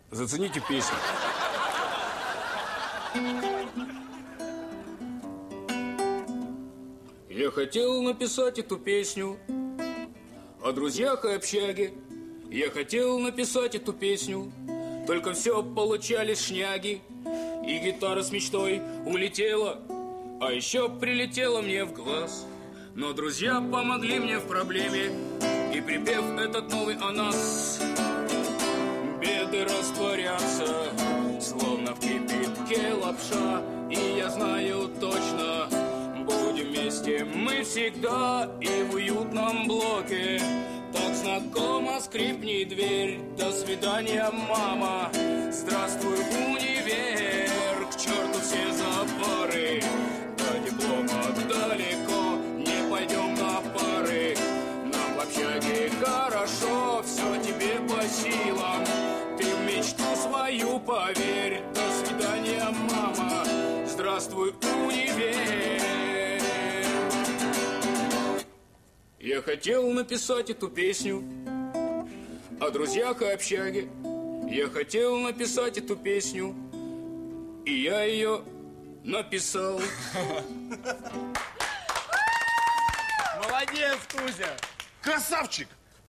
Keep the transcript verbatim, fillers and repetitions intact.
Зацените песню. Я хотел написать эту песню о друзьях и общаге. Я хотел написать эту песню, только все получались шняги. И гитара с мечтой улетела, а еще прилетела мне в глаз. Но друзья помогли мне в проблеме, и припев этот новый о нас. Беды растворятся, словно в кипятке лапша. И я знаю точно, будем вместе мы всегда. И в уютном блоке так знакомо скрипнет дверь. До свидания, мама, здравствуй, универ. К черту все заборы, до диплома далеко. Не пойдем на пары, нам в общаге хорошо. Все тебе по силам, ты в мечту свою поверь. До свидания, мама, здравствуй, универ. Я хотел написать эту песню о друзьях и общаге. Я хотел написать эту песню, и я ее написал. Молодец, Кузя! Красавчик!